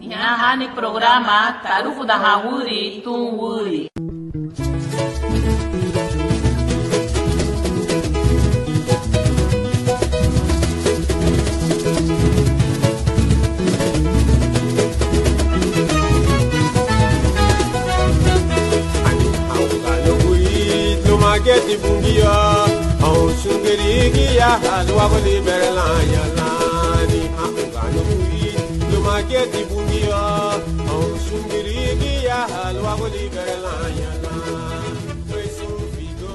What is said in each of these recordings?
Hinahani programa Tarufu da Hawuri Tunwuri. Mageti bungia, au sungeri ya halwa goli berla ya lani. Angano muri, lo mageti bungia, au sungeri ya halwa goli berla ya lani. Preso figo.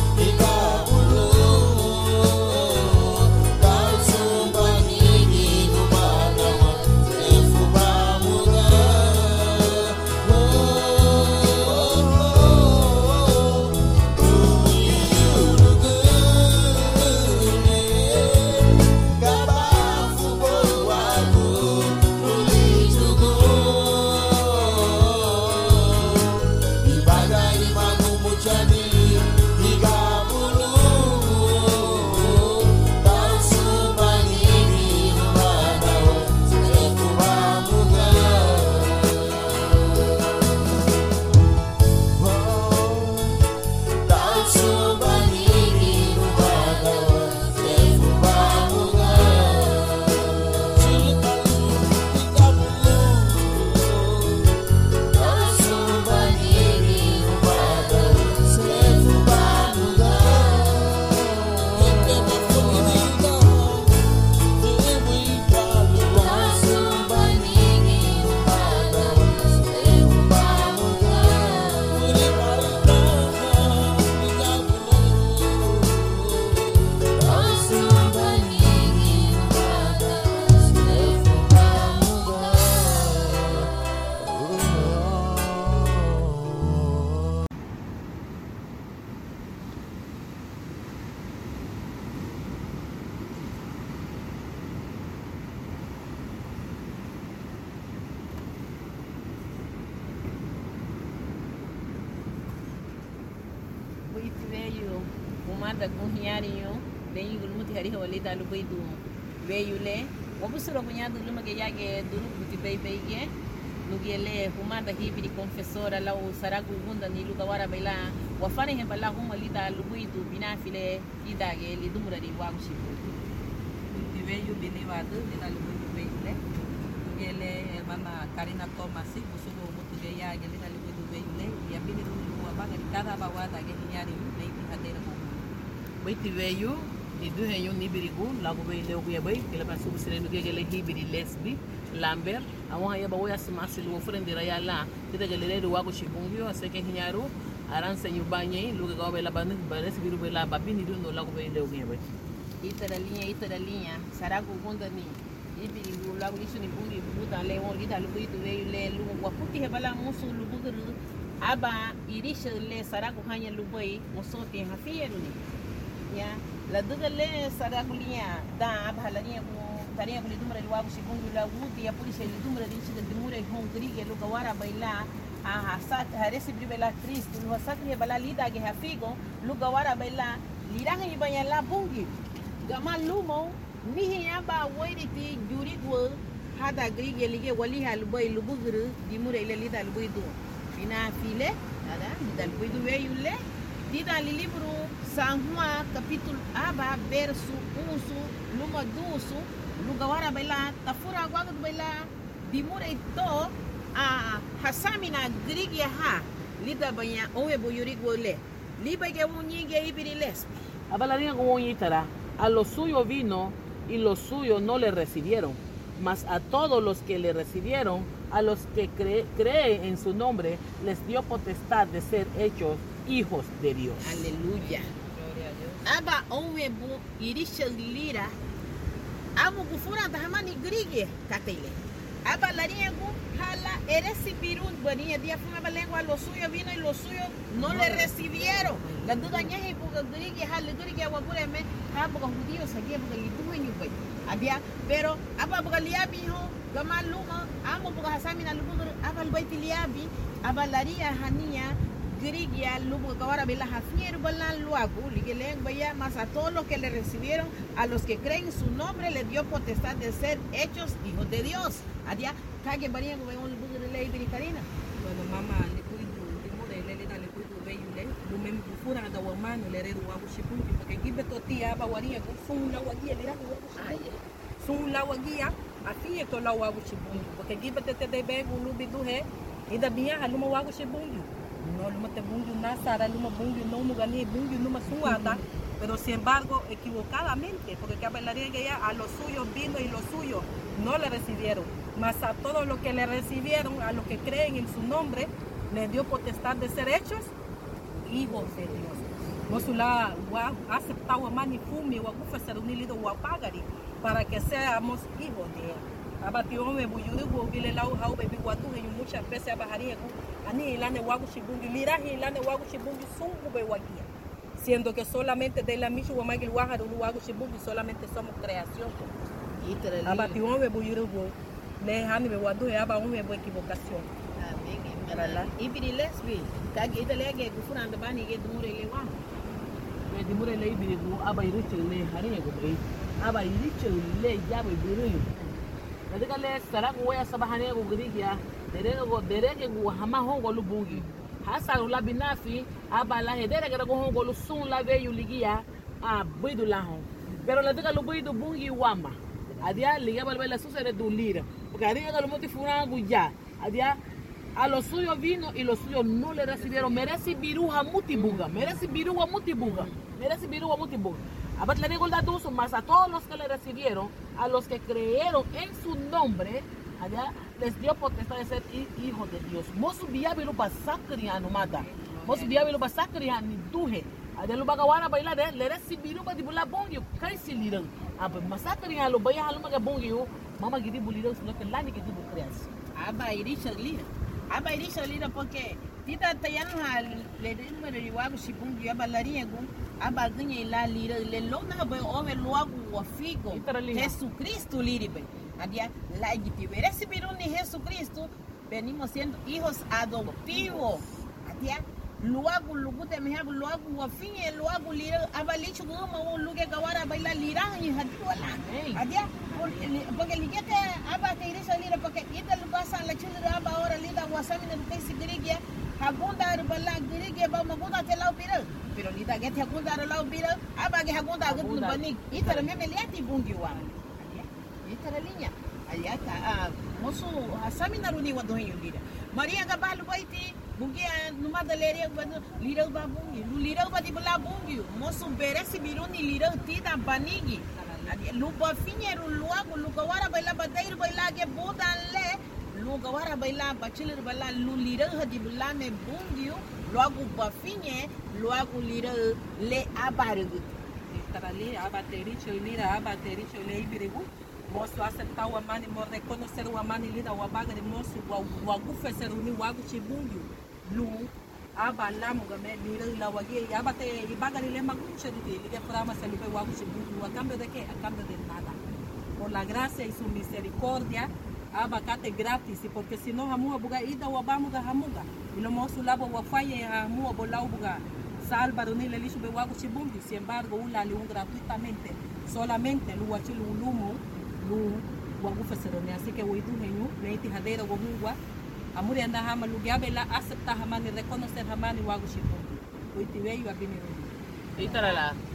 Kau sumpah Biti veio umada kunhiarinho, bem gulmuti hari hawalida lubai du veio le. Wabusura bunhado luma que yage duru buti beibe nugele humada hibi di confessora la saragu gunda ni luga wara baila wafane he bala huma lida lubai du binafile idage li dumura di wagshi. Buti veio benevado lida lubai du veio le hermana Karina Thomas busugo mutu ge yage lida lubai du veio le ya bini du wabanga cada bawada ge hinyari veio hadeira ko. Biti veio di du henyo ni birigu lagu veio le oguya bai kila pasu busire nuge gele hibi di lesbi Lambert awon haya bawo yasimasi lu ofrendera ya la tida gele ru wago shibungyo aseke hinyaru aranse nyubanye luga gawe la banu bares biru bela babini du no lagu veio le oguya bai ita da linha saragu gunda ni ibirigu lagu isu ni bungi buta le won lida lu veio le lu waputi he bala musu lu buguru aba irisha le saragu hanya lu bai musoti hafiyeru ni ya la duga le saragu linha da aba la linha taria kuli dumra li wagu shibungu la wuti ya polisi li dumra di chida dimure hongri ge luga wara baila a sat haresi bela triste lu sakri bala lida ge hafigo luga wara baila liranga ibanya la bungi gama lumo mihi aba wairiti jurigwo hada grige lige wali halbay lubugru dimure ile lida albuidu bina file ada lida albuidu weyule dida li libro sanhua capítulo aba verso usu luma dusu lugawara bela tafura gwagud bela dimure to a hasamina grige ha lida banya owe boyurigo le libege munyige ibiri lesbi abalaria gonyitara a lo suyo vino y los suyos no le recibieron, mas a todos los que le recibieron, a los que creen en su nombre, les dio potestad de ser hechos hijos de Dios. Aleluya. Gloria a Dios. Aba onwe bu irisha lira, amu gufura tahamani grige katele. Aba lariego hala recibieron, bonía dia fuma balengua lo suyo vino y los suyos no le recibieron. La duda ñeje buga grige hala grige wabure me ha buga judío sagia buga litu ni boy. Adia pero aba buga liabi ho gama luma amu buga hasamina lubuga aba albayti liabi aba laria hania grige lubuga kawara bela hafier balan luagu ligeleng baya mas a todos los que le recibieron a los que creen en su nombre le dio potestad de ser hechos hijos de Dios. Adia kage bariya go un lubuga le ibiri karina. Bueno mama le cuido dimure le dale cuido veile lu mem fura da wamano le redu wagu shipungi porque gibe totia aba waria ko sunla wagia le ragu sunla wagia afie to la wagu shipungi porque gibe tete de bego lubi du he ida bia haluma wagu shipungi no luma te bungi na sara luma bungi no mugani bungi numa suada pero sin embargo equivocadamente porque que hablaría que ya a los suyos vino y los suyos no le recibieron mas a todos los que le recibieron a los que creen en su nombre le dio potestad de ser hechos hijos de Dios. Mosula wa aceptado mani fumi wa kufa unilido wa pagari para que seamos hijos de él. Abatiome buyudu go vile lau hau bebi watu he mucha pesa baharia ku ani ilane wagu shibungi lirahi ilane wagu shibungi sungu be wagia. Siendo que solamente de la misma magil waharu wagu shibungi solamente somos creación. Abatiome buyudu go le hani be wadu he aba ume bo equivocación. Ibiri lesbi kage ita lege gufuna anda bani ge dumure le wa me dumure le ibiri gu aba iriche le hari go be aba iriche le jabe biru nadika le saragu waya sabahane go grigia derege gu hama hongo lubungi hasa ula binafi aba la hedere go hongo lu sun la ve yuligia a bidu la hon pero la dika lu bidu bungi wama adia liga balbe la susere du lira porque adia ga lu motifuna gu ya adia a los suyos vino y los suyos no le recibieron. Merece biruja mutibuga. Abat le digo el dato, más a todos los que le recibieron, a los que creyeron en su nombre, allá les dio potestad de ser hijos de Dios. Mosu biabilu basakriano mata. Mosu biabilu basakriano duje. Allá lo bagawara baila de le recibieron para dibula bongio. Kaisi liran. Abat masakriano lo baya haluma que bongio. Mama gidi buliran sino que lani que dibu creas. Aba irisha lira. Aba irisha lira porque tita tayano ha le número de wagu shibungi aba laria gu aba ganha la lira le lona ba ome logo o figo Jesucristo liribe adia la giti recibieron ni Jesucristo venimos siendo hijos adoptivos adia luagu lugute mehagu luagu wafinye luagu lira abalichu goma un luge gawara baila lira ni hadwala adia porque ligete aba teirisa lira porque ida lubasa la chulira aba ora lira wasamina lukaisi girigia hagunda arbala girigia ba magunda te lau pira pero lida gete hagunda lau pira aba ge hagunda gudu banik itara memeliati bungi wa adia itara linya ayata mosu hasamina runi wadohinyo lira Maria gabalu baiti bungi numa daleria badu lira ba bungi lira ba di bala bungi mosu beresi biruni lira tida banigi lupa finyeru luagu lugawara baila badair baila ge bodanle lugawara baila bachilir baila lira hadi bala me bungi luagu bafinye luagu lira le abargu tarali abateri cholira abateri cholei birigu moço acertar o amani mo reconhecer o amani lida o abaga de moço o agufe ser uni o agu chibungu lu aba lamu game lira la wagi abate ibaga le maguche de liga frama se lupe o agu chibungu a cambio de qué a cambio de nada por la gracia y su misericordia abacate gratis porque si no hamu buga ida o abamuga hamuga y lo moço labo o faye hamu bolau buga salva ni le lisho be o agu chibungu sin embargo ula le gratuitamente solamente lu achilu lumo lu wangu faserone así que hoy duhenyu neiti hadera wogungwa amuri anda hama lugiabela acepta hamani reconocer hamani wagu shipo hoy tiveyu abiniru itara la